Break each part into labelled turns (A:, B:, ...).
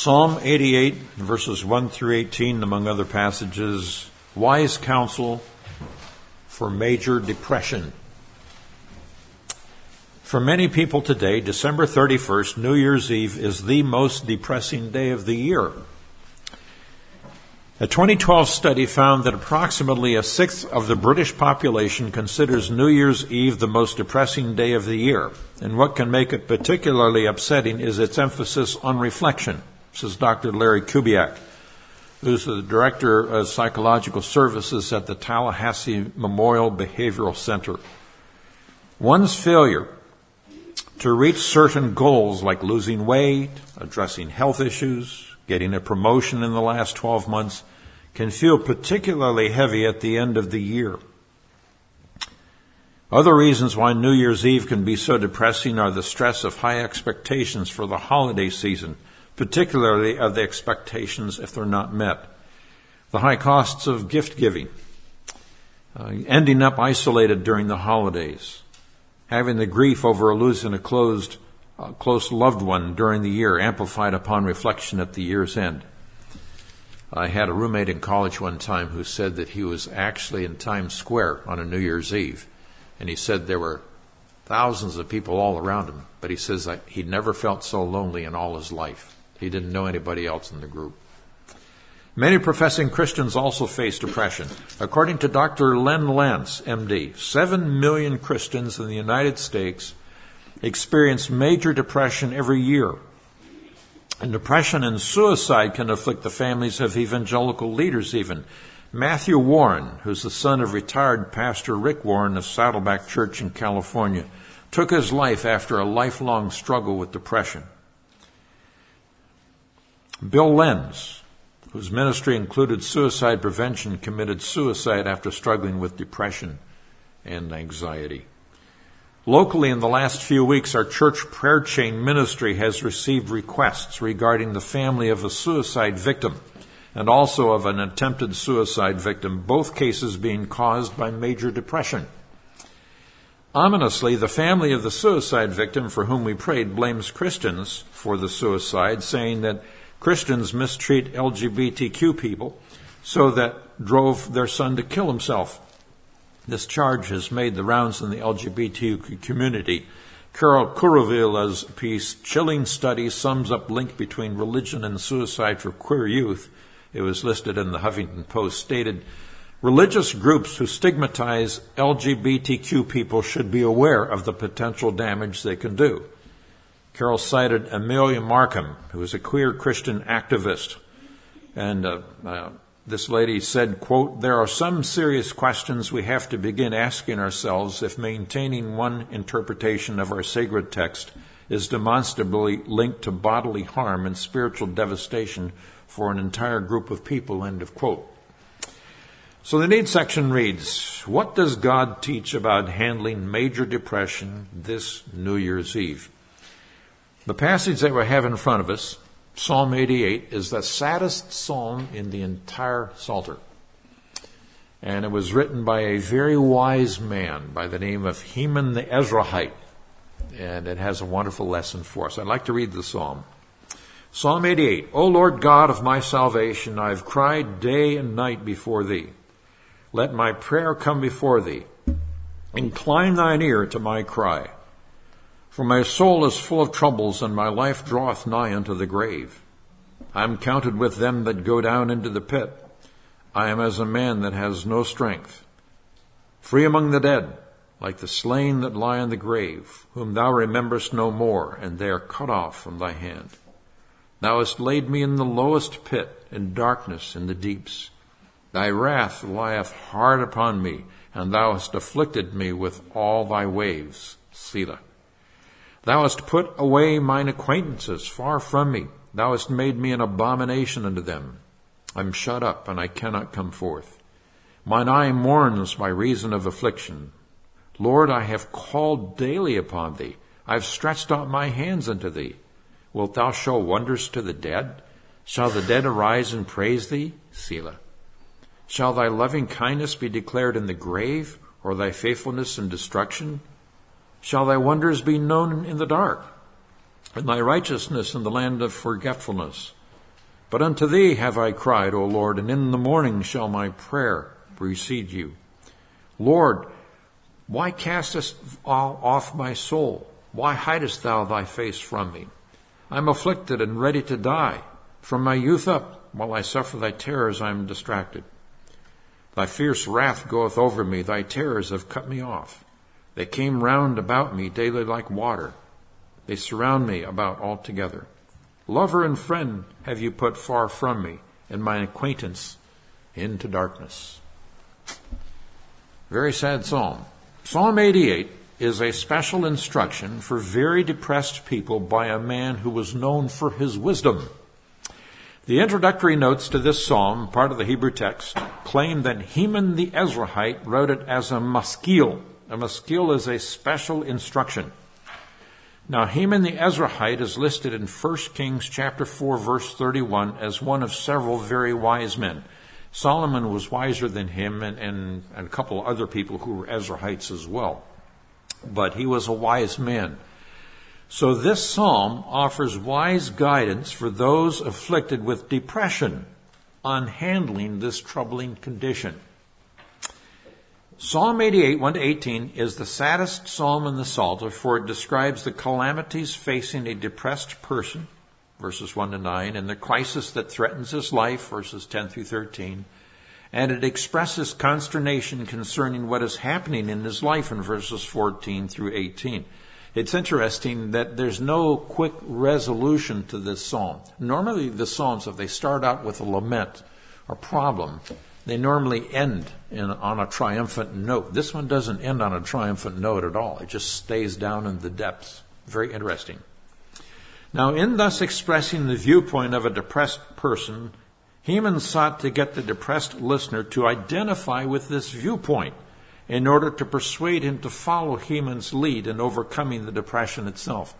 A: Psalm 88, verses 1 through 18, among other passages, wise counsel for major depression. For many people today, December 31st, New Year's Eve, is the most depressing day of the year. A 2012 study found that approximately a sixth of the British population considers New Year's Eve the most depressing day of the year. And what can make it particularly upsetting is its emphasis on reflection, says Dr. Larry Kubiak, who's the Director of Psychological Services at the Tallahassee Memorial Behavioral Center. One's failure to reach certain goals like losing weight, addressing health issues, getting a promotion in the last 12 months can feel particularly heavy at the end of the year. Other reasons why New Year's Eve can be so depressing are the stress of high expectations for the holiday season, particularly of the expectations if they're not met. The high costs of gift giving, ending up isolated during the holidays, having the grief over losing a close loved one during the year, amplified upon reflection at the year's end. I had a roommate in college one time who said that he was actually in Times Square on a New Year's Eve, and he said there were thousands of people all around him, but he says he'd never felt so lonely in all his life. He didn't know anybody else in the group. Many professing Christians also face depression. According to Dr. Len Lance, MD, 7 million Christians in the United States experience major depression every year. And depression and suicide can afflict the families of evangelical leaders even. Matthew Warren, who's the son of retired Pastor Rick Warren of Saddleback Church in California, took his life after a lifelong struggle with depression. Bill Lenz, whose ministry included suicide prevention, committed suicide after struggling with depression and anxiety. Locally, in the last few weeks, our church prayer chain ministry has received requests regarding the family of a suicide victim and also of an attempted suicide victim, both cases being caused by major depression. Ominously, the family of the suicide victim for whom we prayed blames Christians for the suicide, saying that Christians mistreat LGBTQ people, so that drove their son to kill himself. This charge has made the rounds in the LGBTQ community. Carol Curavilla's piece, Chilling Study Sums Up Link Between Religion and Suicide for Queer Youth, it was listed in the Huffington Post, stated, religious groups who stigmatize LGBTQ people should be aware of the potential damage they can do. Carol cited Amelia Markham, who is a queer Christian activist. And this lady said, quote, there are some serious questions we have to begin asking ourselves if maintaining one interpretation of our sacred text is demonstrably linked to bodily harm and spiritual devastation for an entire group of people, end of quote. So the need section reads, what does God teach about handling major depression this New Year's Eve? The passage that we have in front of us, Psalm 88, is the saddest psalm in the entire Psalter. And it was written by a very wise man by the name of Heman the Ezrahite. And it has a wonderful lesson for us. I'd like to read the psalm. Psalm 88, O Lord God of my salvation, I have cried day and night before thee. Let my prayer come before thee. Incline thine ear to my cry. For my soul is full of troubles, and my life draweth nigh unto the grave. I am counted with them that go down into the pit. I am as a man that has no strength. Free among the dead, like the slain that lie in the grave, whom thou rememberest no more, and they are cut off from thy hand. Thou hast laid me in the lowest pit, in darkness in the deeps. Thy wrath lieth hard upon me, and thou hast afflicted me with all thy waves. Selah. Thou hast put away mine acquaintances far from me. Thou hast made me an abomination unto them. I am shut up, and I cannot come forth. Mine eye mourns by reason of affliction. Lord, I have called daily upon thee. I have stretched out my hands unto thee. Wilt thou show wonders to the dead? Shall the dead arise and praise thee? Selah. Shall thy loving kindness be declared in the grave, or thy faithfulness in destruction? Shall thy wonders be known in the dark, and thy righteousness in the land of forgetfulness? But unto thee have I cried, O Lord, and in the morning shall my prayer precede you. Lord, why castest thou off my soul? Why hidest thou thy face from me? I am afflicted and ready to die. From my youth up, while I suffer thy terrors, I am distracted. Thy fierce wrath goeth over me. Thy terrors have cut me off. They came round about me daily like water. They surround me about altogether. Lover and friend have you put far from me, and my acquaintance into darkness. Very sad psalm. Psalm 88 is a special instruction for very depressed people by a man who was known for his wisdom. The introductory notes to this psalm, part of the Hebrew text, claim that Heman the Ezrahite wrote it as a maskil. A maskil is a special instruction. Now, Heman the Ezrahite is listed in 1 Kings chapter 4, verse 31 as one of several very wise men. Solomon was wiser than him and a couple other people who were Ezrahites as well. But he was a wise man. So this psalm offers wise guidance for those afflicted with depression on handling this troubling condition. Psalm 88, 1-18 is the saddest psalm in the Psalter, for it describes the calamities facing a depressed person, verses 1-9, and the crisis that threatens his life, verses 10-13, and it expresses consternation concerning what is happening in his life in verses 14-18. It's interesting that there's no quick resolution to this psalm. Normally the psalms, if they start out with a lament or problem, they normally end on a triumphant note. This one doesn't end on a triumphant note at all. It just stays down in the depths. Very interesting. Now, in thus expressing the viewpoint of a depressed person, Heman sought to get the depressed listener to identify with this viewpoint in order to persuade him to follow Heman's lead in overcoming the depression itself.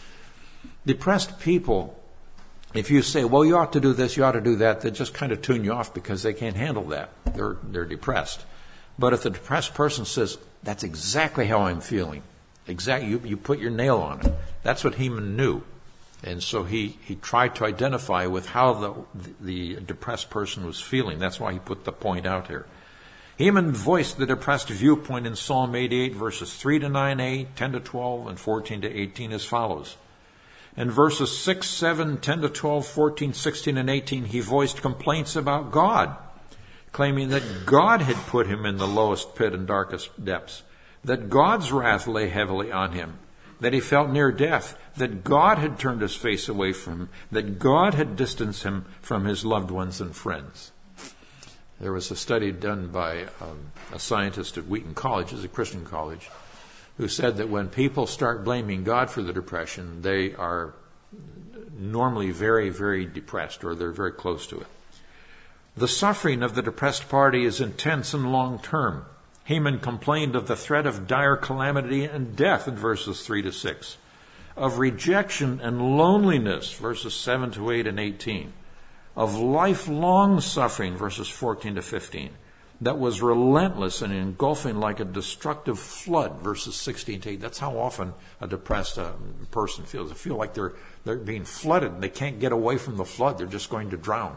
A: Depressed people, if you say, well, you ought to do this, you ought to do that, they just kind of tune you off because they can't handle that. They're depressed. But if the depressed person says, that's exactly how I'm feeling, you put your nail on it. That's what Heman knew. And so he tried to identify with how the depressed person was feeling. That's why he put the point out here. Heman voiced the depressed viewpoint in Psalm 88, verses 3-9a, 10-12, and 14-18 as follows. In verses 6, 7, 10-12, 14, 16, and 18, he voiced complaints about God, claiming that God had put him in the lowest pit and darkest depths, that God's wrath lay heavily on him, that he felt near death, that God had turned his face away from him, that God had distanced him from his loved ones and friends. There was a study done by a scientist at Wheaton College, it's a Christian college, who said that when people start blaming God for the depression, they are normally very, very depressed, or they're very close to it. The suffering of the depressed party is intense and long-term. Heman complained of the threat of dire calamity and death in verses 3-6, of rejection and loneliness, verses 7-8 and 18, of lifelong suffering, verses 14-15, that was relentless and engulfing like a destructive flood, verses 16-8. That's how often a depressed person feels. They feel like they're being flooded and they can't get away from the flood. They're just going to drown.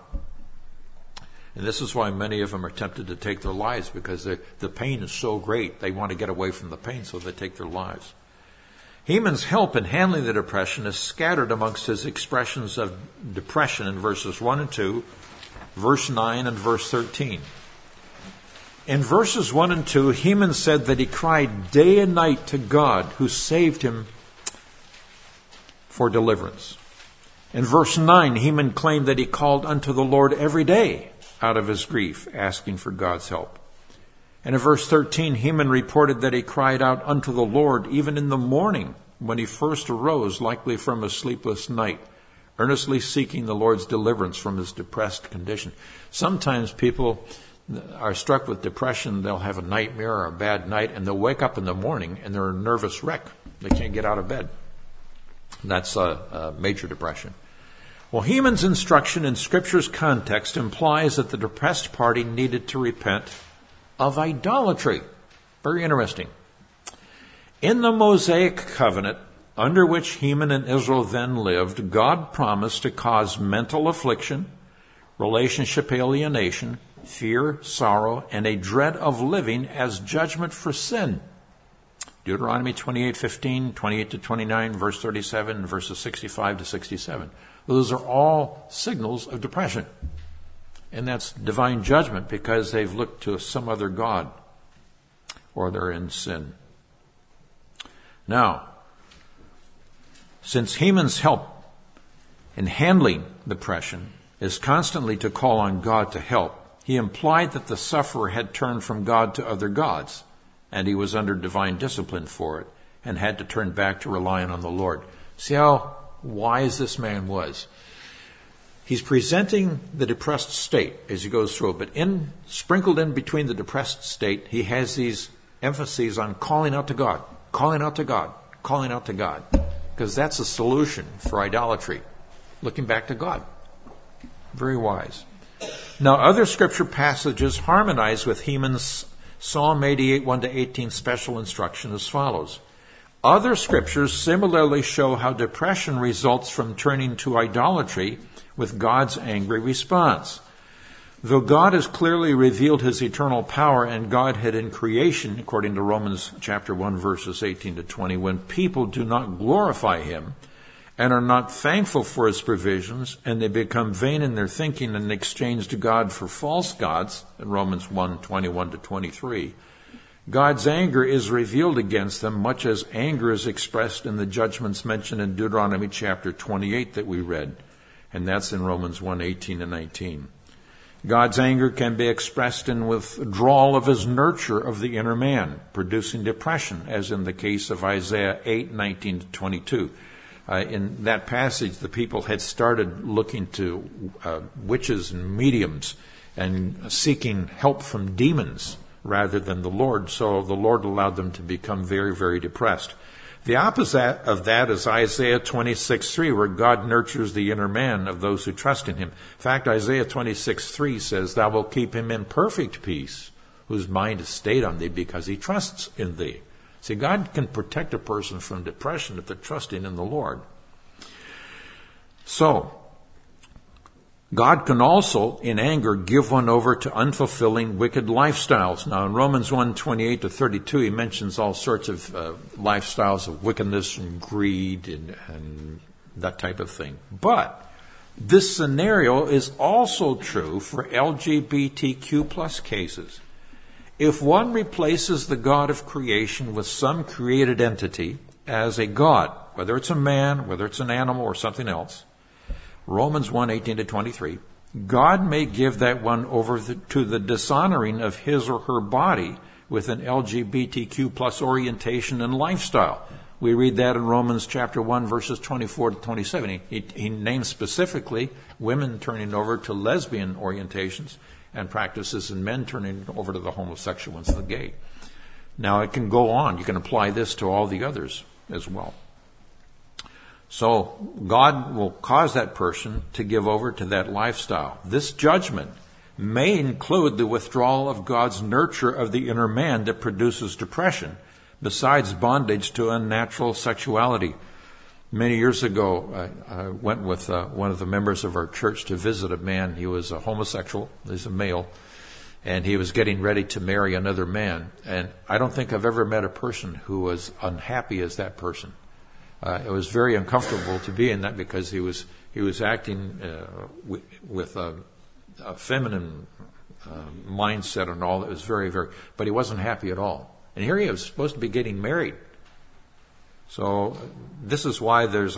A: And this is why many of them are tempted to take their lives, because the pain is so great. They want to get away from the pain, so they take their lives. Heman's help in handling the depression is scattered amongst his expressions of depression in verses 1 and 2, verse 9, and verse 13. In verses 1 and 2, Heman said that he cried day and night to God, who saved him for deliverance. In verse 9, Heman claimed that he called unto the Lord every day out of his grief, asking for God's help. And in verse 13, Heman reported that he cried out unto the Lord even in the morning when he first arose, likely from a sleepless night, earnestly seeking the Lord's deliverance from his depressed condition. Sometimes people are struck with depression. They'll have a nightmare or a bad night, and they'll wake up in the morning and they're a nervous wreck. They can't get out of bed. That's a major depression. Well, Heman's instruction in Scripture's context implies that the depressed party needed to repent of idolatry. Very interesting. In the Mosaic covenant, under which Heman and Israel then lived, God promised to cause mental affliction, relationship alienation, fear, sorrow, and a dread of living as judgment for sin. Deuteronomy 28:15, 28 to 29, verse 37, verses 65 to 67. Those are all signals of depression. And that's divine judgment because they've looked to some other god or they're in sin. Now, since Heman's help in handling depression is constantly to call on God to help, he implied that the sufferer had turned from God to other gods, and he was under divine discipline for it, and had to turn back to relying on the Lord. See how wise this man was. He's presenting the depressed state as he goes through it, but sprinkled in between the depressed state, he has these emphases on calling out to God, calling out to God, calling out to God, because that's a solution for idolatry, looking back to God. Very wise. Now, other scripture passages harmonize with Heman's Psalm 88, 1-18 special instruction as follows. Other scriptures similarly show how depression results from turning to idolatry with God's angry response. Though God has clearly revealed his eternal power and Godhead in creation, according to Romans chapter 1, verses 18 to 20, when people do not glorify him and are not thankful for his provisions, and they become vain in their thinking and exchange God for false gods, in Romans 1, 21 to 23, God's anger is revealed against them, much as anger is expressed in the judgments mentioned in Deuteronomy chapter 28 that we read. And that's in Romans 1, 18 and 19. God's anger can be expressed in withdrawal of his nurture of the inner man, producing depression, as in the case of Isaiah 8, 19 to 22. In that passage, the people had started looking to witches and mediums and seeking help from demons rather than the Lord, so the Lord allowed them to become very, very depressed. The opposite of that is Isaiah 26:3, where God nurtures the inner man of those who trust in him. In fact, Isaiah 26:3 says, "Thou wilt keep him in perfect peace, whose mind is stayed on thee, because he trusts in thee." See, God can protect a person from depression if they're trusting in the Lord. So, God can also, in anger, give one over to unfulfilling, wicked lifestyles. Now, in Romans 1, 28 to 32, he mentions all sorts of lifestyles of wickedness and greed and that type of thing. But this scenario is also true for LGBTQ plus cases. If one replaces the God of creation with some created entity as a God, whether it's a man, whether it's an animal, or something else, Romans 1, 18 to 23, God may give that one over to the dishonoring of his or her body with an LGBTQ plus orientation and lifestyle. We read that in Romans chapter 1, verses 24 to 27. He names specifically women turning over to lesbian orientations and practices, and men turning over to the homosexual ones, the gay. Now, it can go on. You can apply this to all the others as well. So, God will cause that person to give over to that lifestyle. This judgment may include the withdrawal of God's nurture of the inner man that produces depression, besides bondage to unnatural sexuality. Many years ago, I went with one of the members of our church to visit a man. He was a homosexual. He's a male. And he was getting ready to marry another man. And I don't think I've ever met a person who was unhappy as that person. It was very uncomfortable to be in that because he was acting with a feminine mindset and all. It was very, very, but he wasn't happy at all. And here he was supposed to be getting married. So this is why there's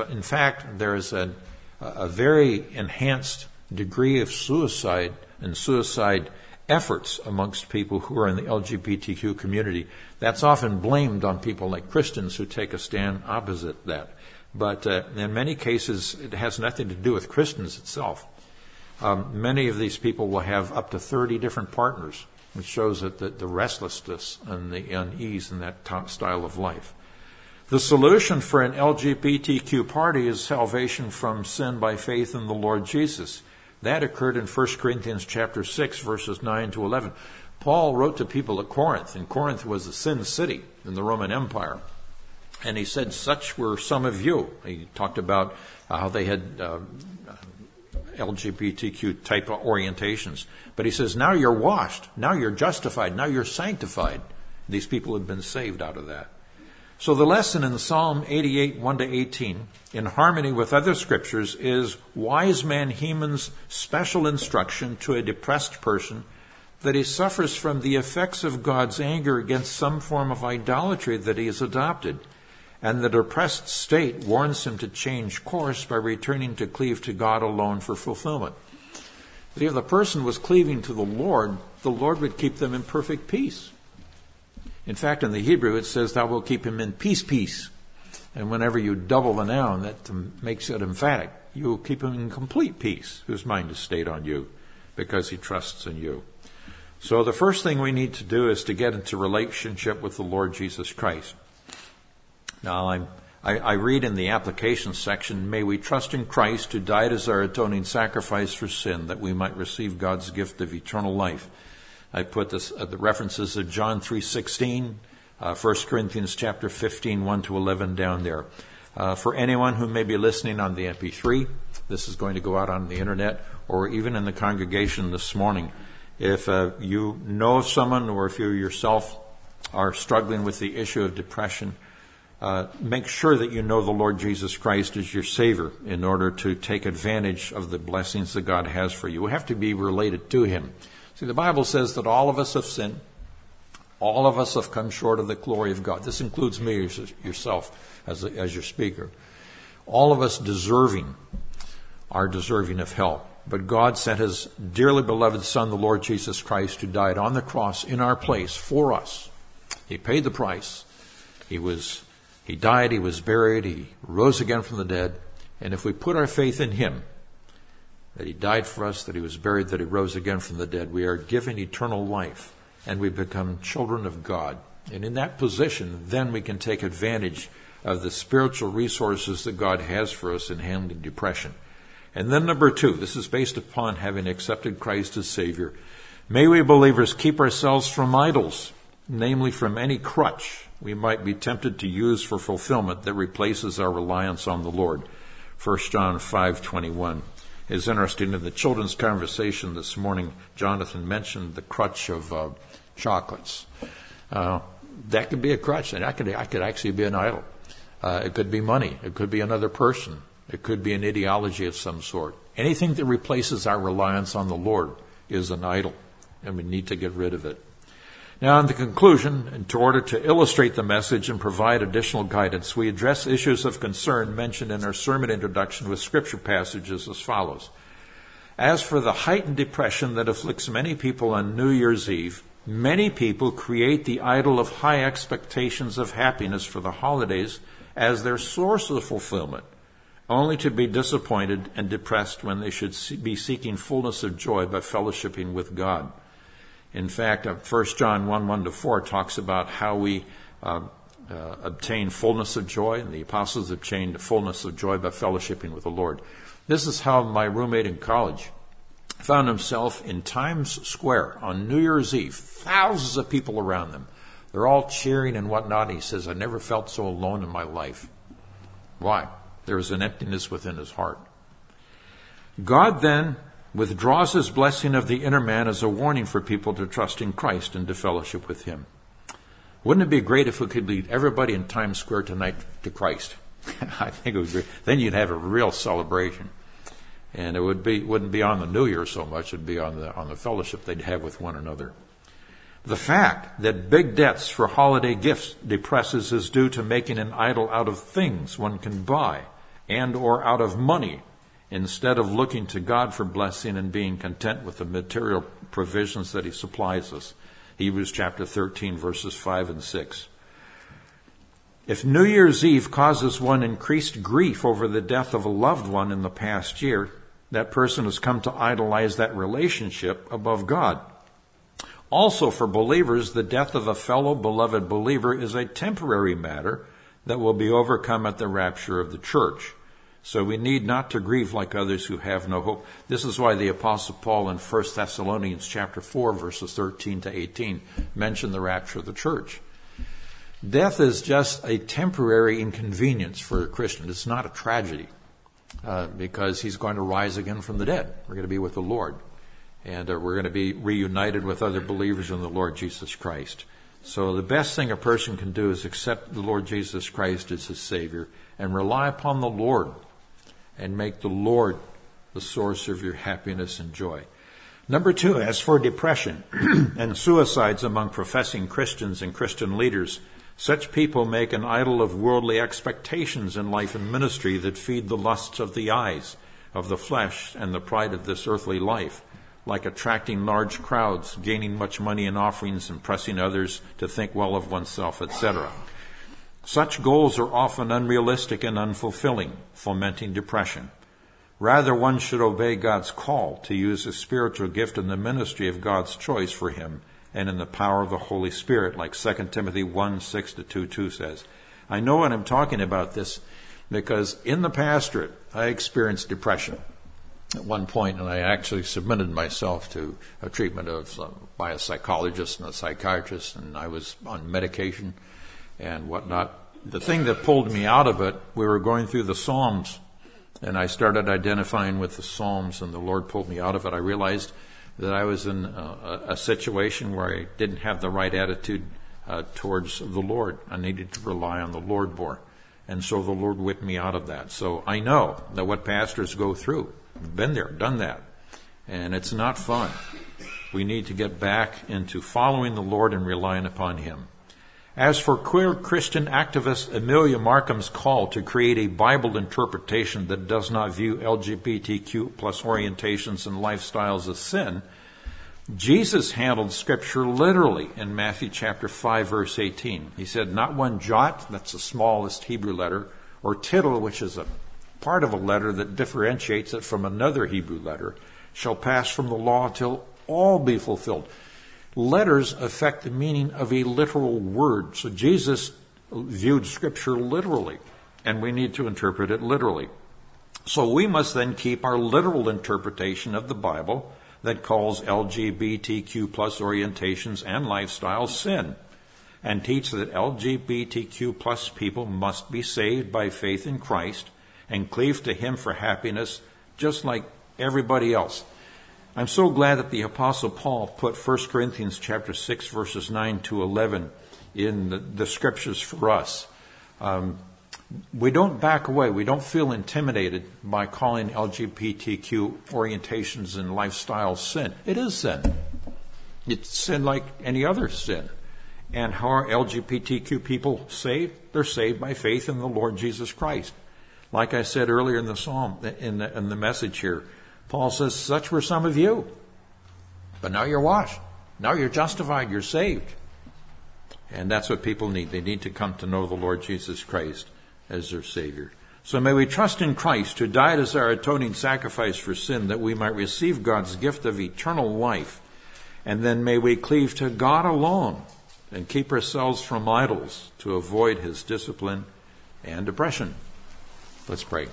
A: a very enhanced degree of suicide and suicide efforts amongst people who are in the LGBTQ community. That's often blamed on people like Christians who take a stand opposite that. But in many cases, it has nothing to do with Christians itself. Many of these people will have up to 30 different partners, which shows that the restlessness and the unease in that style of life. The solution for an LGBTQ party is salvation from sin by faith in the Lord Jesus. That occurred in 1 Corinthians chapter 6, verses 9 to 11. Paul wrote to people at Corinth, and Corinth was a sin city in the Roman Empire. And he said, such were some of you. He talked about how they had LGBTQ type of orientations. But he says, now you're washed, now you're justified, now you're sanctified. These people have been saved out of that. So the lesson in Psalm 88, 1-18, in harmony with other scriptures, is wise man Heman's special instruction to a depressed person that he suffers from the effects of God's anger against some form of idolatry that he has adopted. And the depressed state warns him to change course by returning to cleave to God alone for fulfillment. If the person was cleaving to the Lord would keep them in perfect peace. In fact, in the Hebrew, it says, thou wilt keep him in peace. And whenever you double the noun, that makes it emphatic. You will keep him in complete peace, whose mind is stayed on you, because he trusts in you. So the first thing we need to do is to get into relationship with the Lord Jesus Christ. Now, I read in the application section, may we trust in Christ who died as our atoning sacrifice for sin, that we might receive God's gift of eternal life. I put this, the references of John 3:16, 1 Corinthians chapter 15, 1-11 down there. For anyone who may be listening on the MP3, this is going to go out on the internet, or even in the congregation this morning. If you know of someone, or if you yourself are struggling with the issue of depression, make sure that you know the Lord Jesus Christ as your Savior in order to take advantage of the blessings that God has for you. We have to be related to Him. See, the Bible says that all of us have sinned. All of us have come short of the glory of God. This includes me, yourself, as your speaker. All of us are deserving of hell. But God sent His dearly beloved Son, the Lord Jesus Christ, who died on the cross in our place for us. He paid the price. He died, He was buried, He rose again from the dead. And if we put our faith in Him, that He died for us, that He was buried, that He rose again from the dead, we are given eternal life, and we become children of God. And in that position, then we can take advantage of the spiritual resources that God has for us in handling depression. And then number 2, this is based upon having accepted Christ as Savior. May we believers keep ourselves from idols, namely from any crutch we might be tempted to use for fulfillment that replaces our reliance on the Lord. 1 John 5:21. It's interesting, in the children's conversation this morning, Jonathan mentioned the crutch of chocolates. That could be a crutch, and that could actually be an idol. It could be money. It could be another person. It could be an ideology of some sort. Anything that replaces our reliance on the Lord is an idol, and we need to get rid of it. Now, in the conclusion, in order to illustrate the message and provide additional guidance, we address issues of concern mentioned in our sermon introduction with scripture passages as follows. As for the heightened depression that afflicts many people on New Year's Eve, many people create the idol of high expectations of happiness for the holidays as their source of fulfillment, only to be disappointed and depressed when they should be seeking fullness of joy by fellowshipping with God. In fact, 1 John 1:1-4 talks about how we obtain fullness of joy, and the apostles obtained fullness of joy by fellowshipping with the Lord. This is how my roommate in college found himself in Times Square on New Year's Eve, thousands of people around them. They're all cheering and whatnot. He says, I never felt so alone in my life. Why? There was an emptiness within his heart. God then withdraws His blessing of the inner man as a warning for people to trust in Christ and to fellowship with Him. Wouldn't it be great if we could lead everybody in Times Square tonight to Christ? I think it would be. Then you'd have a real celebration. And it wouldn't be on the New Year so much, it'd be on the fellowship they'd have with one another. The fact that big debts for holiday gifts depresses is due to making an idol out of things one can buy and or out of money, instead of looking to God for blessing and being content with the material provisions that He supplies us. Hebrews chapter 13, verses 5 and 6. If New Year's Eve causes one increased grief over the death of a loved one in the past year, that person has come to idolize that relationship above God. Also, for believers, the death of a fellow beloved believer is a temporary matter that will be overcome at the rapture of the church. So we need not to grieve like others who have no hope. This is why the Apostle Paul in 1 Thessalonians chapter 4, verses 13-18 mentioned the rapture of the church. Death is just a temporary inconvenience for a Christian. It's not a tragedy. because he's going to rise again from the dead. We're going to be with the Lord. And we're going to be reunited with other believers in the Lord Jesus Christ. So the best thing a person can do is accept the Lord Jesus Christ as his Savior and rely upon the Lord and make the Lord the source of your happiness and joy. Number 2, as for depression and suicides among professing Christians and Christian leaders, such people make an idol of worldly expectations in life and ministry that feed the lusts of the eyes, of the flesh, and the pride of this earthly life, like attracting large crowds, gaining much money in offerings, and pressing others to think well of oneself, etc. Such goals are often unrealistic and unfulfilling, fomenting depression. Rather, one should obey God's call to use his spiritual gift in the ministry of God's choice for him and in the power of the Holy Spirit, like 2 Timothy 1:6-2:2 says. I know what I'm talking about this because in the pastorate, I experienced depression at one point, and I actually submitted myself to a treatment by a psychologist and a psychiatrist, and I was on medication and whatnot. The thing that pulled me out of it, we were going through the Psalms, and I started identifying with the Psalms, and the Lord pulled me out of it. I realized that I was in a situation where I didn't have the right attitude towards the Lord. I needed to rely on the Lord more. And so the Lord whipped me out of that. So I know that what pastors go through, I've been there, done that. And it's not fun. We need to get back into following the Lord and relying upon him. As for queer Christian activist Amelia Markham's call to create a Bible interpretation that does not view LGBTQ plus orientations and lifestyles as sin, Jesus handled Scripture literally in Matthew chapter 5, verse 18. He said, not one jot, that's the smallest Hebrew letter, or tittle, which is a part of a letter that differentiates it from another Hebrew letter, shall pass from the law till all be fulfilled. Letters affect the meaning of a literal word. So Jesus viewed Scripture literally, and we need to interpret it literally. So we must then keep our literal interpretation of the Bible that calls LGBTQ plus orientations and lifestyles sin, and teach that LGBTQ plus people must be saved by faith in Christ and cleave to him for happiness just like everybody else. I'm so glad that the Apostle Paul put 1 Corinthians chapter 6, verses 9-11 in the Scriptures for us. We don't back away. We don't feel intimidated by calling LGBTQ orientations and lifestyles sin. It is sin. It's sin like any other sin. And how are LGBTQ people saved? They're saved by faith in the Lord Jesus Christ. Like I said earlier in the psalm, in the message here, Paul says, such were some of you. But now you're washed. Now you're justified. You're saved. And that's what people need. They need to come to know the Lord Jesus Christ as their Savior. So may we trust in Christ, who died as our atoning sacrifice for sin, that we might receive God's gift of eternal life. And then may we cleave to God alone and keep ourselves from idols to avoid his discipline and depression. Let's pray.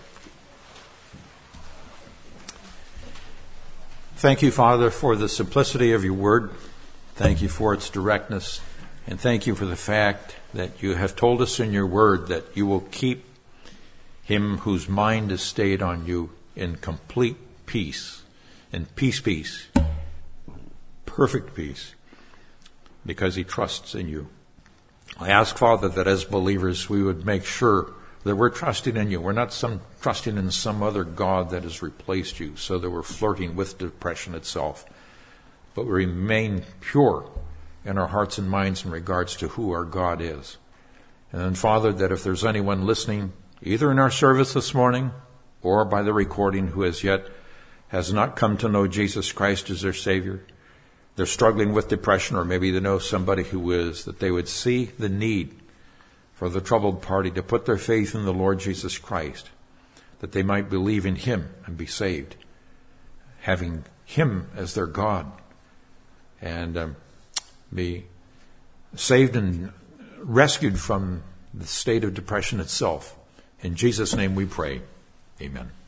A: Thank you, Father, for the simplicity of your word. Thank you for its directness. And thank you for the fact that you have told us in your word that you will keep him whose mind is stayed on you in complete peace, in peace, perfect peace, because he trusts in you. I ask, Father, that as believers we would make sure that we're trusting in you. We're not trusting in some other God that has replaced you, so that we're flirting with depression itself. But we remain pure in our hearts and minds in regards to who our God is. And then, Father, that if there's anyone listening, either in our service this morning or by the recording, who as yet has not come to know Jesus Christ as their Savior, they're struggling with depression, or maybe they know somebody who is, that they would see the need for the troubled party to put their faith in the Lord Jesus Christ, that they might believe in him and be saved, having him as their God, and be saved and rescued from the state of depression itself. In Jesus' name we pray. Amen.